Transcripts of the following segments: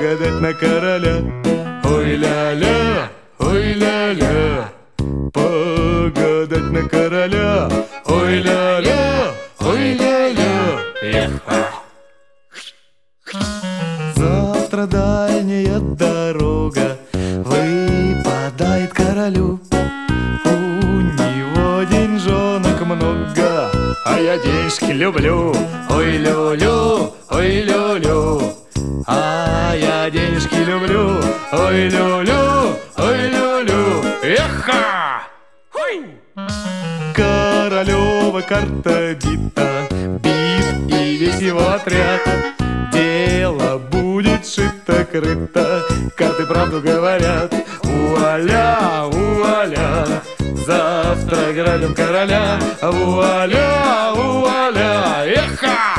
погадать на короля. Ой-ля-ля, ой-ля-ля, погадать на короля. Ой-ля-ля, ой-ля-ля, еха. Завтра дальняя дорога выпадает королю. У него деньжонок много, а я денежки люблю. Ой-лю-лю, ой-лю-лю, а я денежки люблю. Ой-лю-лю, ой-лю-лю, еха! Королева карта бита, бит и весь его отряд. Дело будет шито-крыто, карты правду говорят. Вуаля, вуаля, завтра грабим короля. Вуаля, вуаля, еха!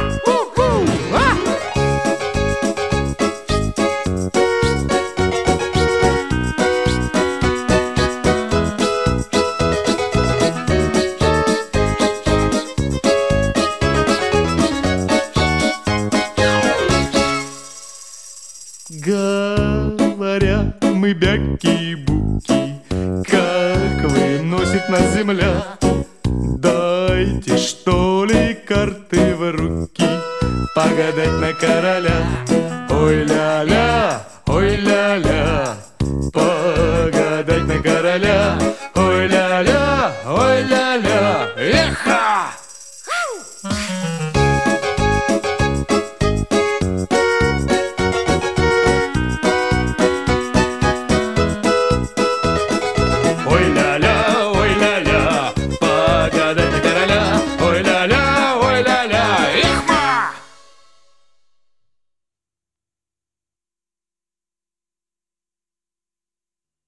Говорят мы бяки-буки, как выносит нас земля. Дайте, что ли, карты в руки, погадать на короля. Ой-ля-ля, ой-ля-ля, погадать на короля. Ой-ля-ля, ой-ля-ля, еха! Ой-ля.